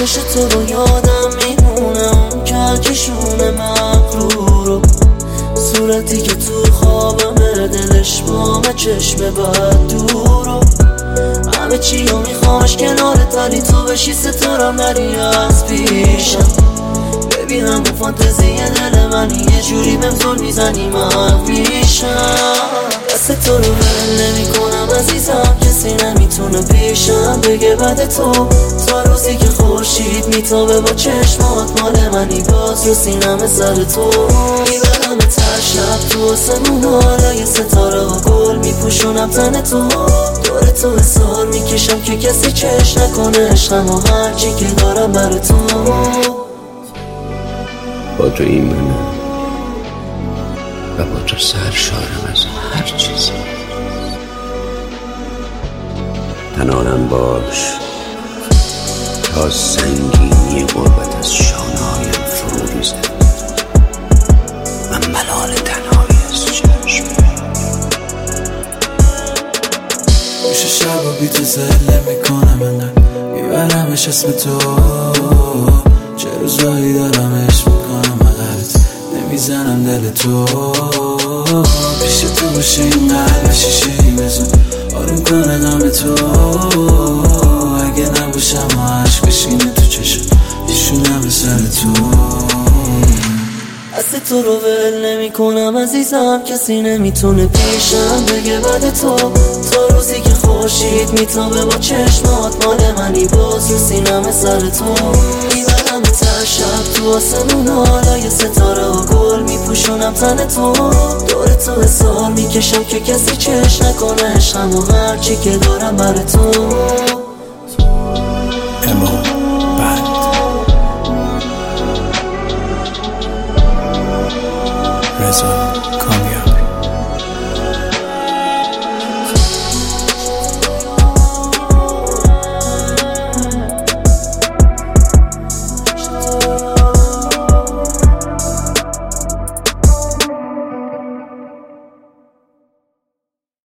چش تو رو یادم میمونه، اون کهکشون مغرورو، صورتی که تو خوابمه، دلش بامه، چشم بد دورو. همه چی رو میخوامش کنارت، ولی تو بشی ستارم نری از پیشم. ببینم اون فانتزی دل منی، یه جوری بهم زل میزنی من میشم. دست تو رو ول نمی کنم عزیزم، کسی نمیتونه پیشم بگه بعد تو. تا روزی که خورشید میتابه با چشمات، مال منی باز رو سینم سر تو. میبرم تر شب تو آسمونا، لای ستاره ها گل میپوشونم تن تو. دور تو حسار میکشم که کسی چش نکنه عشقم و هرچی که دارم بر تو. با تو ایمنم و با تو سرشارم از هر چیزی. تنانم باش تا سنگینی غربت از شانه‌هایم فرو ریزد و ملال تنهایی از چشم. میشه شب و بی تو زله میکنم، انقدر میبرمش اسم تو. چه روزایی دارم عشق میکنم مقرد، نمیزنم دل تو. پیش تو باشه این قلب شیشه‌ای بزن، آروم کنه غم تو. اگه نباشم و عشق بشینه تو چشم، میشونم سر تو. دست تو رو ول نمی کنم عزیزم، کسی نمیتونه پیشم بگه بعد تو. تا روزی که خورشید میتابه با چشمات، مال منی باز رو سینم سر تو. میبرم تر شب تو آسمونا، لای ستاره ها گل میپوشونم تن تو. دور تو حسار میکشم که کسی چش نکنه عشقم و هرچی که دارم بر تو. رضا کامل.